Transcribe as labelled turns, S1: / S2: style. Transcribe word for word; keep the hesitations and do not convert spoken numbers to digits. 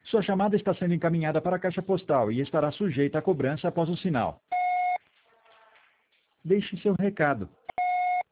S1: Sua chamada está sendo encaminhada para a caixa postal e estará sujeita a cobrança após o sinal. Deixe seu recado.